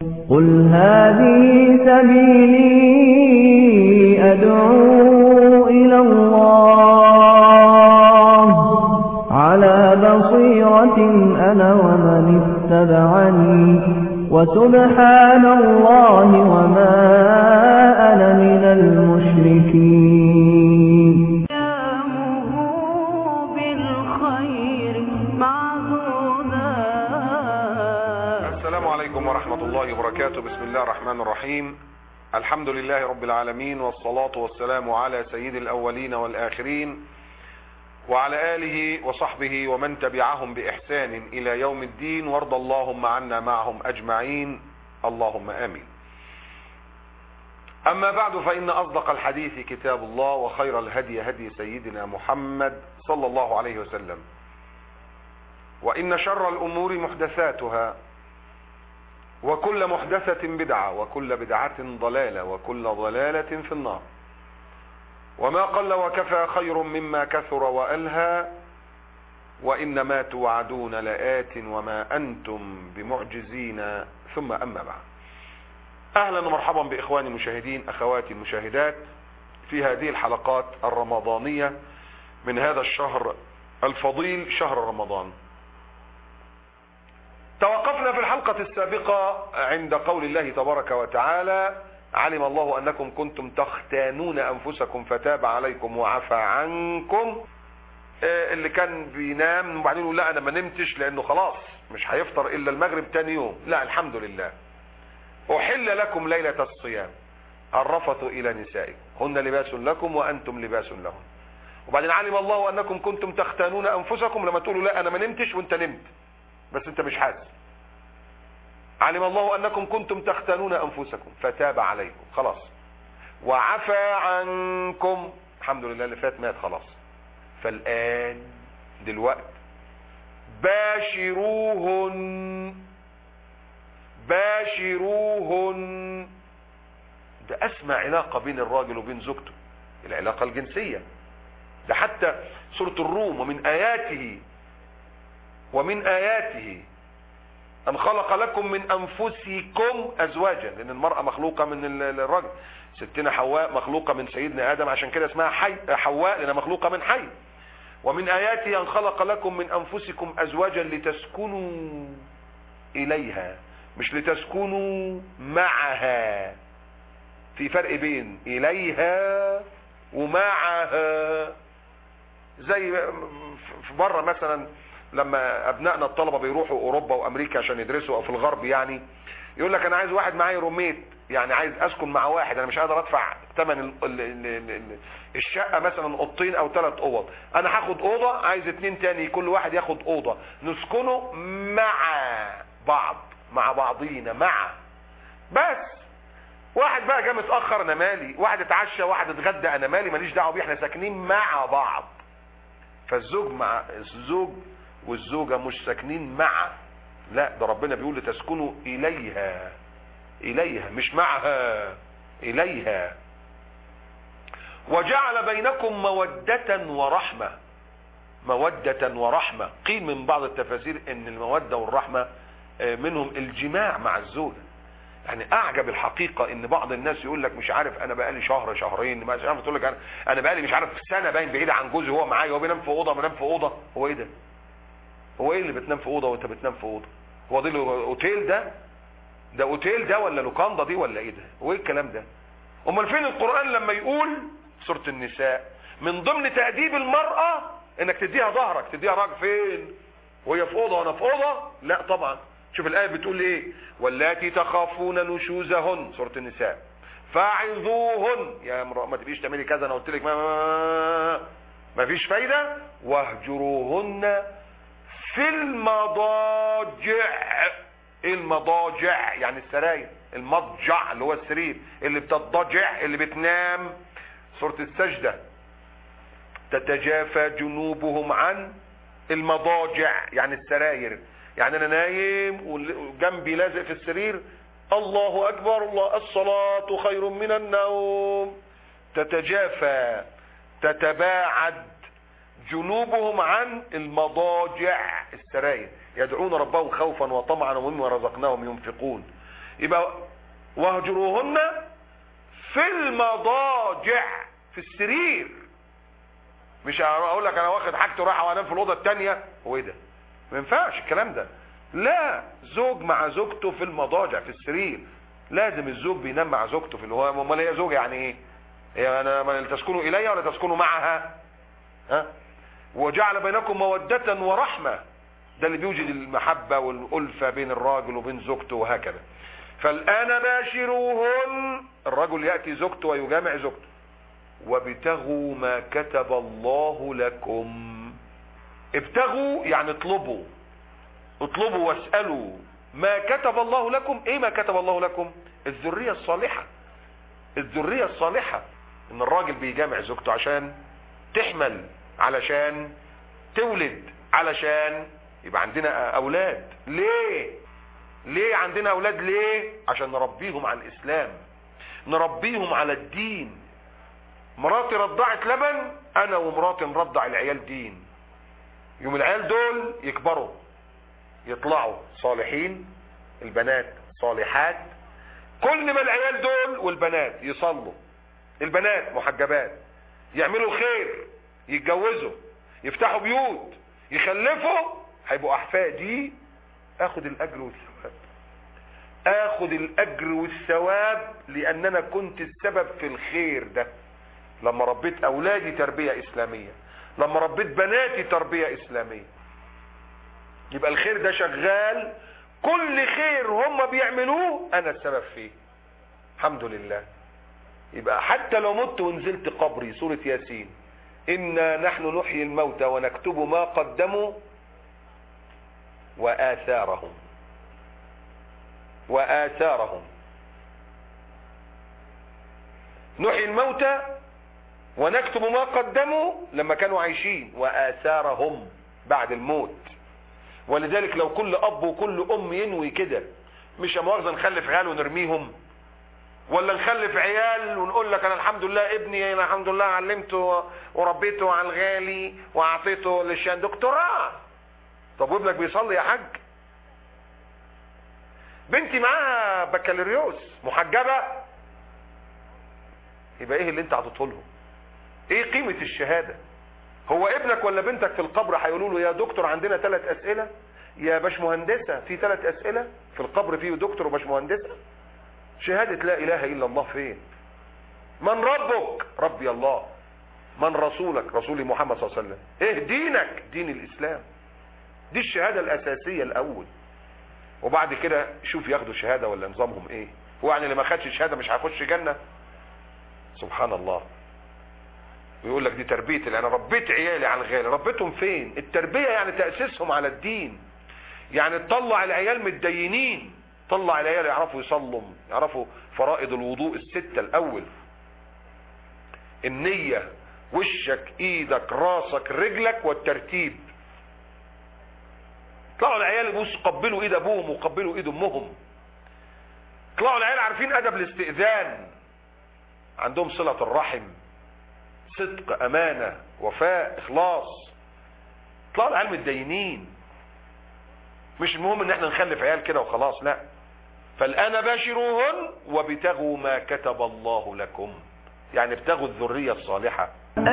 قل هذه سبيلي أدعو إلى الله على بصيرة أنا ومن اتبعني وسبحان الله وما أنا من المشركين. السلام عليكم ورحمة الله وبركاته. بسم الله الرحمن الرحيم. الحمد لله رب العالمين، والصلاة والسلام على سيد الأولين والآخرين وعلى آله وصحبه ومن تبعهم بإحسان إلى يوم الدين، وارض اللهم عنا معهم أجمعين، اللهم آمين. أما بعد، فإن أصدق الحديث كتاب الله، وخير الهدي هدي سيدنا محمد صلى الله عليه وسلم، وإن شر الأمور محدثاتها، وكل محدثة بدعة، وكل بدعة ضلالة، وكل ضلالة في النار. وما قل وكفى خير مما كثر وألهى، وإنما توعدون لآت وما أنتم بمعجزين. ثم أما بعد، أهلا ومرحبا بإخواني المشاهدين، أخواتي المشاهدات، في هذه الحلقات الرمضانية من هذا الشهر الفضيل، شهر رمضان. توقفنا في الحلقة السابقة عند قول الله تبارك وتعالى: علم الله أنكم كنتم تختانون أنفسكم فتاب عليكم وعفى عنكم. اللي كان بينام وبعدين يقول لا أنا ما نمتش لأنه خلاص مش هيفطر إلا المغرب تاني يوم، لا، الحمد لله. أحل لكم ليلة الصيام الرفث إلى نسائكم هن لباس لكم وأنتم لباس لهم. وبعدين علم الله أنكم كنتم تختانون أنفسكم، لما تقولوا لا أنا ما نمتش وأنت نمت بس أنت مش حاسس. علم الله أنكم كنتم تختانون أنفسكم فتاب عليكم، خلاص. وعفى عنكم، الحمد لله، اللي فات مات خلاص. فالآن دلوقتي باشروهن، باشروهن. ده أسمى علاقة بين الراجل وبين زوجته، العلاقة الجنسية. ده حتى سورة الروم: ومن آياته أن خلق لكم من أنفسكم أزواجا، لأن المرأة مخلوقة من الرجل. ستنا حواء مخلوقة من سيدنا آدم، عشان كده اسمها حواء لأنها مخلوقة من حي. ومن آياته أن خلق لكم من أنفسكم أزواجا لتسكنوا إليها، مش لتسكنوا معها. في فرق بين إليها ومعها. زي في بره مثلا لما ابنائنا الطلبة بيروحوا اوروبا وامريكا عشان يدرسوا، او في الغرب يعني، يقول لك انا عايز واحد معايا روميت، يعني عايز اسكن مع واحد، انا مش قادر ادفع ثمن الشقة، مثلا اوضتين او 3 اوض، انا هاخد اوضة، عايز 2 تاني، كل واحد ياخد اوضة، نسكنه مع بعض، مع بعضينا، مع. بس واحد بقى جه متاخر انا مالي، واحد اتعشى، واحد اتغدى انا مالي، ماليش دعوه بيه، احنا ساكنين مع بعض. فالزوج مع الزوج والزوجة مش ساكنين مع، لا، ده ربنا بيقول لتسكنوا إليها، إليها مش معها، إليها. وجعل بينكم مودة ورحمة، مودة ورحمة. قيل من بعض التفاسير ان المودة والرحمة منهم الجماع مع الزوجة. يعني اعجب الحقيقة ان بعض الناس يقول لك مش عارف انا بقالي شهر شهرين، مش عارف، تقول لك انا بقالي مش عارف سنة باين بعيد عن جوزي، هو معايا، هو بينام في اوضه بنام في اوضه. هو ايه ده؟ هو ايه اللي بتنام في اوضه وانت بتنام في اوضه؟ هو ده اوتيل؟ ده اوتيل ده ولا لوكاندا دي ولا ايه ده؟ هو ايه الكلام ده؟ امال فين القرآن لما يقول سورة النساء من ضمن تأديب المرأة انك تديها ظهرك، تديها راجل؟ فين؟ وهي في اوضه وانا في اوضه؟ لا طبعا. شوف الآية بتقول ايه: واللاتي تخافون نشوزهن، سورة النساء، فاعظوهن. يا امرأة ما تبقيش تعملي كذا، انا قلت لك ما فيش فايدة. واهجروهن في المضاجع. ايه المضاجع؟ يعني السراير. المضجع اللي هو السرير، اللي بتضجع، اللي بتنام. سورة السجدة: تتجافى جنوبهم عن المضاجع، يعني السراير. يعني انا نايم وجنبي لازق في السرير، الله اكبر، الله، الصلاة خير من النوم. تتجافى، تتباعد جنوبهم عن المضاجع، السراير. يدعون ربهم خوفا وطمعا ومما رزقناهم ينفقون. يبقى واهجروهن في المضاجع، في السرير. مش اقول لك انا واخد حاجتي ورايح وانام في الاوضه الثانيه، هو ايه ده؟ ما ينفعش الكلام ده. لا، زوج مع زوجته في المضاجع، في السرير. لازم الزوج بينام مع زوجته في هو امال هي زوجه يعني ايه؟ هي انا ما تسكنوا الي ولا تسكنوا معها؟ ها؟ وجعل بينكم موده ورحمه، ده اللي بيوجد المحبه والالفه بين الراجل وبين زوجته وهكذا. فالآن باشروهن، الرجل يأتي زوجته ويجامع زوجته. وابتغوا ما كتب الله لكم. ابتغوا يعني اطلبوا، اطلبوا واسألوا ما كتب الله لكم. ايه ما كتب الله لكم؟ الذرية الصالحة. الذرية الصالحة، ان الراجل بيجامع زوجته عشان تحمل، علشان تولد، علشان يبقى عندنا اولاد. ليه عندنا اولاد؟ ليه؟ عشان نربيهم على الاسلام، نربيهم على الدين. مراتي رضعت لبن، انا ومراتي نرضع العيال دين. يوم العيال دول يكبروا يطلعوا صالحين، البنات صالحات. كل ما العيال دول والبنات يصلوا، البنات محجبات، يعملوا خير، يتجوزوا، يفتحوا بيوت، يخلفوا، هيبقوا احفادي. اخد الاجر والثواب، اخد الاجر والثواب، لان انا كنت السبب في الخير ده. لما ربيت اولادي تربية اسلامية، لما ربيت بناتي تربية اسلامية، يبقى الخير ده شغال. كل خير هم بيعملوه انا السبب فيه، الحمد لله. يبقى حتى لو مت ونزلت قبري، سورة ياسين، إنا نحن نحيي الموتى ونكتب ما قدموا وآثارهم. وآثارهم، نحيي الموتى ونكتب ما قدموا لما كانوا عايشين، وآثارهم بعد الموت. ولذلك لو كل أب وكل أم ينوي كده، مش مؤاخذة نخلف عيال ونرميهم، ولا نخلف عيال ونقول لك انا الحمد لله ابني انا الحمد لله علمته وربيته على الغالي واعطيته للشان دكتوراه. طب وابنك بيصلي يا حاج؟ بنتي معاها بكالوريوس محجبة، يبقى ايه اللي انت عطيته لهم؟ ايه قيمة الشهادة؟ هو ابنك ولا بنتك في القبر هيقولوا له يا دكتور عندنا 3 اسئلة، يا باشمهندسة في 3 اسئلة في القبر، فيه دكتور وباشمهندسة؟ شهادة لا اله الا الله فين؟ من ربك؟ ربي الله. من رسولك؟ رسول محمد صلى الله عليه وسلم. ايه دينك؟ دين الاسلام. دي الشهادة الاساسية الاول، وبعد كده شوف ياخدوا شهادة ولا نظامهم ايه. هو يعني اللي ما خدش شهادة مش هيخش جنة؟ سبحان الله. ويقول لك دي تربيتي، انا ربيت عيالي على الغالي. ربيتهم فين؟ التربية يعني تأسيسهم على الدين، يعني تطلع العيال متدينين، طلع العيال يعرفوا يصلوا، يعرفوا فرائض الوضوء ال6 الاول، النية، وشك، ايدك، راسك، رجلك، والترتيب. طلعوا العيال يبصوا قبلوا ايد ابوهم وقبلوا ايد امهم. طلعوا العيال عارفين ادب الاستئذان، عندهم صلة الرحم، صدق، امانة، وفاء، اخلاص. طلعوا العيال متدينين. مش المهم ان احنا نخلف عيال كده وخلاص، لا. فالآن باشروهن وابتغوا ما كتب الله لكم، يعني ابتغوا الذرية الصالحة.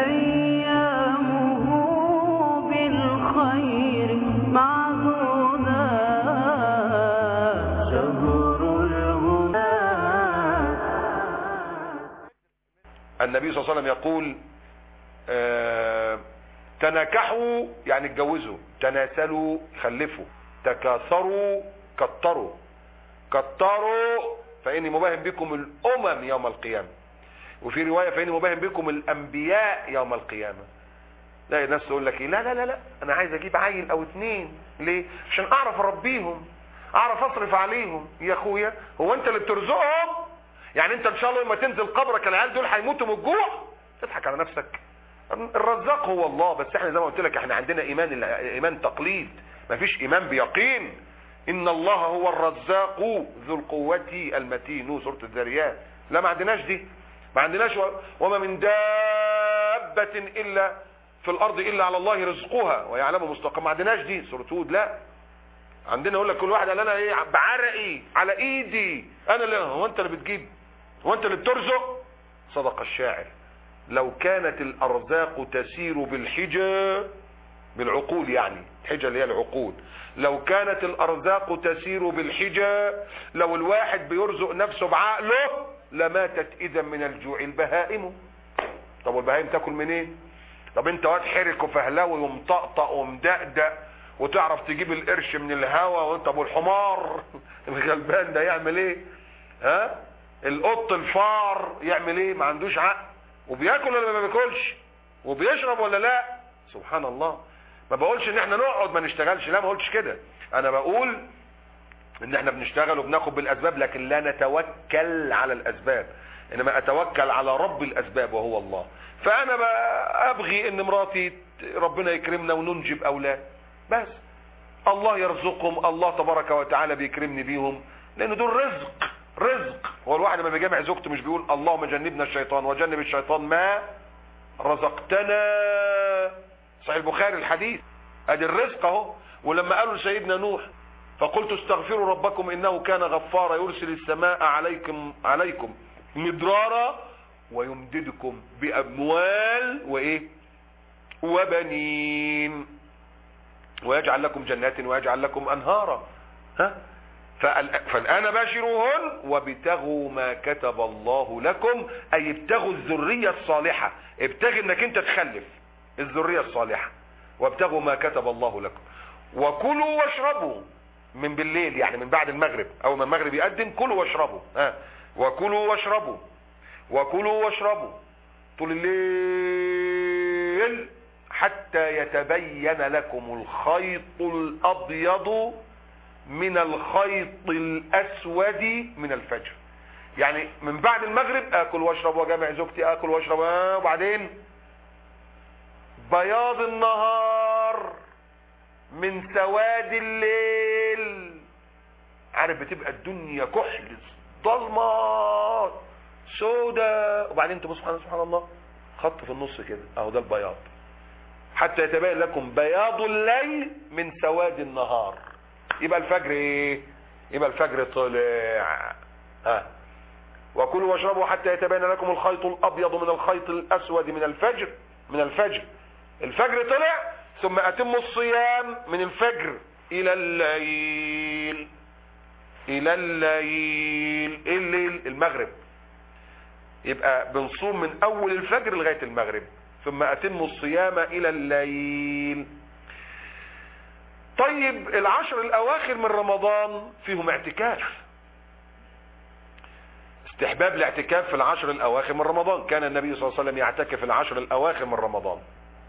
أيامه بالخير معدودة، شهر الهدى. النبي صلى الله عليه وسلم يقول تناكحوا يعني اتجوزوا، تناسلوا خلفوا، تكاثروا كتروا، كتروا فإني مباهم بكم الأمم يوم القيامة. وفي رواية فإني مباهم بكم الأنبياء يوم القيامة. لا الناس تقول لك لا لا لا لا أنا عايز أجيب عيل أو 2. ليه؟ عشان أعرف أربيهم، أعرف أصرف عليهم. يا أخويا هو أنت اللي بترزقهم؟ يعني أنت إن شاء الله لما تنزل قبرك العيال دول هيموتوا من الجوع؟ تضحك على نفسك. الرزاق هو الله، بس احنا زي ما قلت لك احنا عندنا إيمان تقليد، مفيش إيمان بيقين. إن الله هو الرزاق ذو القوة المتين، سورة الذريات. لا ما عندناش دي، ما عندناش وما من دابة إلا في الأرض إلا على الله رزقها ويعلم مستقيم. ما عندناش دي، سورة هود. لا عندنا يقول لك كل واحد قال انا ايه بعرقي على ايدي انا اللي هو انت اللي بتجيب هو انت اللي بترزق. صدق الشاعر لو كانت الارزاق تسير بالحجة بالعقول يعني الحجة اللي هي العقول لو كانت الارزاق تسير بالحجة لو الواحد بيرزق نفسه بعقله لماتت اذا من الجوع البهائم. طب والبهائم تاكل منين؟ طب انت واد حرك وفهلاوي ومطقطق ومدقدق وتعرف تجيب القرش من الهوا وانت ابو الحمار الغلبان ده يعمل ايه؟ ها؟ القط الفار يعمل ايه؟ ما عندوش عقل وبياكل ولا ما بياكلش وبيشرب ولا لا؟ سبحان الله. ما بقولش ان احنا نقعد ما نشتغلش، لا ما قلتش كده، انا بقول ان احنا بنشتغل وبناخد بالاسباب لكن لا نتوكل على الاسباب، انما اتوكل على رب الاسباب وهو الله. فانا ابغي ان مراتي ربنا يكرمنا وننجب اولاد بس الله يرزقهم، الله تبارك وتعالى بيكرمني بيهم لان دول رزق. هو الواحد لما بيجمع زوجته مش بيقول اللهم جنبنا الشيطان وجنب الشيطان ما رزقتنا؟ صحيح البخاري الحديث، ادي الرزق اهو. ولما قالوا لسيدنا نوح فقلت استغفروا ربكم انه كان غفارا يرسل السماء عليكم مدرارا ويمددكم باموال وايه وبنين ويجعل لكم جنات ويجعل لكم انهارا. ها؟ فالآن باشروهن وابتغوا ما كتب الله لكم، اي ابتغوا الذرية الصالحة، ابتغي انك انت تخلف الذرية الصالحة وابتغوا ما كتب الله لكم وكلوا واشربوا من بالليل يعني من بعد المغرب او من المغرب يقدم كلوا واشربوا. وكلوا واشربوا طول الليل حتى يتبين لكم الخيط الابيض من الخيط الاسود من الفجر. يعني من بعد المغرب اكل واشرب وجامع زوجتي اكل واشرب وبعدين بياض النهار من سواد الليل. عارف بتبقى الدنيا كحل ضلمه سوداء وبعدين تبص سبحان الله خط في النص كده اهو ده البياض. حتى يتبين لكم بياض الليل من سواد النهار. يبقى الفجر ايه؟ يبقى الفجر طلع. وكلوا واشربوا حتى يتبين لكم الخيط الابيض من الخيط الاسود من الفجر. الفجر طلع ثم اتموا الصيام من الفجر الى الليل. الليل المغرب. يبقى بنصوم من اول الفجر لغاية المغرب ثم اتموا الصيام الى الليل. طيب العشر الاواخر من رمضان فيهم اعتكاف. استحباب الاعتكاف في العشر الاواخر من رمضان. كان النبي صلى الله عليه وسلم يعتكف العشر الاواخر من رمضان.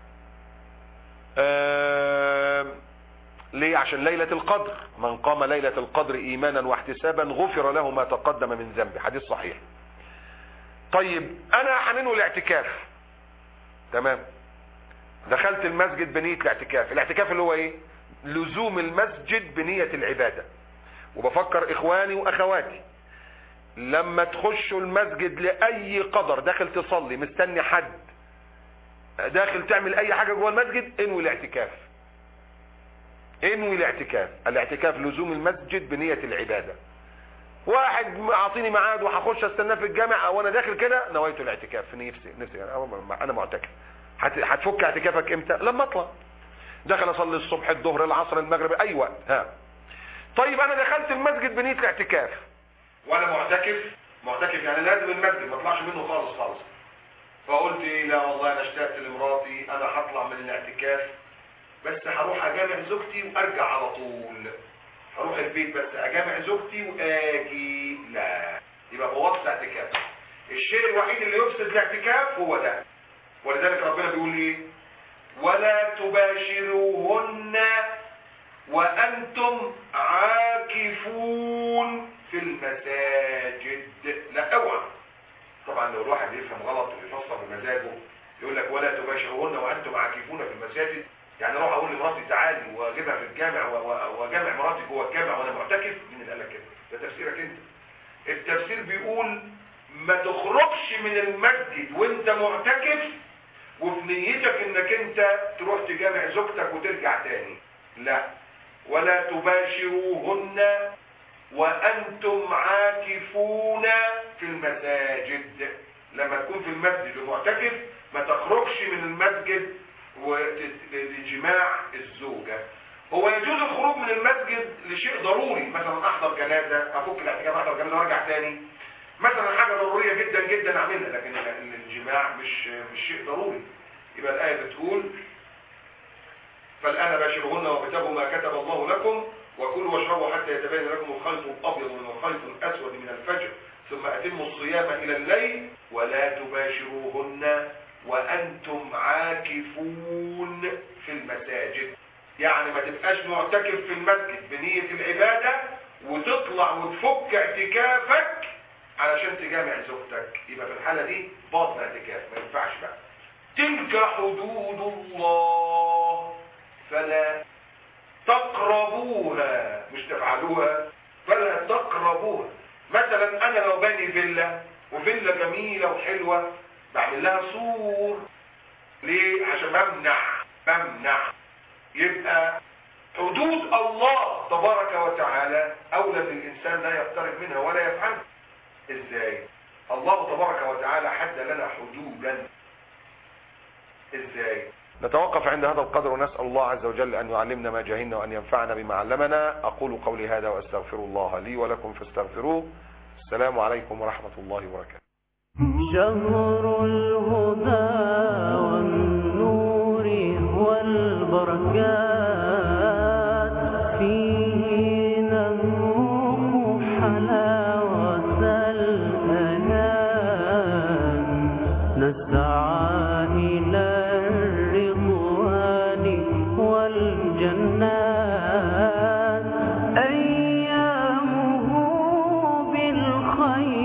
ليه؟ عشان ليلة القدر، من قام ليلة القدر ايمانا واحتسابا غفر له ما تقدم من ذنبه، حديث صحيح. طيب انا هننوي الاعتكاف، تمام، دخلت المسجد بنية الاعتكاف. الاعتكاف اللي هو ايه؟ لزوم المسجد بنية العبادة. وبفكر اخواني واخواتي لما تخشوا المسجد لأي قدر، داخل تصلي مستني حد، داخل تعمل اي حاجة جوه المسجد، انوي الاعتكاف. انوي الاعتكاف. الاعتكاف لزوم المسجد بنية العبادة. واحد اعطيني ميعاد وهخش استناه في الجامع وانا داخل كده نويت الاعتكاف في نفسي انا معتكف. هتفك اعتكافك امتى؟ لما اطلع. دخل اصلي الصبح الظهر العصر المغرب اي وقت. طيب انا دخلت المسجد بنية الاعتكاف وانا معتكف يعني لازم المسجد ما اطلعش منه خالص. فقلت لا والله انا اشتقت لمراتي، انا هطلع من الاعتكاف بس هروح اجامع زوجتي وارجع على طول. هروح البيت بس اجامع زوجتي واجي. لا، يبقى بوظت اعتكاف. الشيء الوحيد اللي يفسد الاعتكاف هو ده. ولذلك ربنا بيقول ايه؟ ولا تباشروهن وانتم عاكفون في المساجد. لا اوعى. طبعا لو الواحد يفهم غلط ويفسر بمزاجه يقول لك ولا تباشروهن وانتم عاكفون في المساجد، يعني اروح اقول لمراتي تعالي واجيبها في الجامع واجامع مراتي جوه الجامع وانا معتكف. مين اللي قال لك كده؟ ده تفسيرك انت. التفسير بيقول ما تخرجش من المسجد وانت معتكف وفي نيتك انك انت تروح تجامع زوجتك وترجع تاني. لا، ولا تباشروهن وأنتم عاكفون في المساجد. لما تكون في المسجد ومعتكف ما تخرجش من المسجد لجماع الزوجة. هو يجوز الخروج من المسجد لشيء ضروري، مثلا احضر جنازة، افك الاعتكاف احضر جنازة وارجع تاني، مثلا حاجة ضرورية جدا جدا اعملها، لكن الجماع مش شيء ضروري. يبقى الآية بتقول فالآن باشرهن وابتغوا ما كتب الله لكم وكلوا واشربوا حتى يتبين لكم الخيط الأبيض من الخيط الأسود من الفجر ثم أتموا الصيام إلى الليل ولا تباشروهن وأنتم عاكفون في المساجد. يعني ما تبقاش معتكف في المسجد بنية العبادة وتطلع وتفك اعتكافك علشان تجامع زوجتك، يبقى في الحالة دي باطل اعتكاف، ما ينفعش بقى. تلك حدود الله فلا تقربوها، مش تفعلوها، فلا تقربوها. مثلا انا لو بني فيلا وفيلا جميلة وحلوة بعمل لها سور، ليه؟ عشان بمنع. يبقى حدود الله تبارك وتعالى اولى بالانسان لا يقترب منها ولا يفعلها. ازاي؟ الله تبارك وتعالى حد لنا حدودا. ازاي؟ نتوقف عند هذا القدر ونسأل الله عز وجل أن يعلمنا ما جهلنا وأن ينفعنا بما علمنا. أقول قولي هذا وأستغفر الله لي ولكم فاستغفروه. السلام عليكم ورحمة الله وبركاته. شهر الهدى والنور والبركات فيه نذوق حلاوة الأنام نسعى إلى الرضوان والجنات أيامه بالخير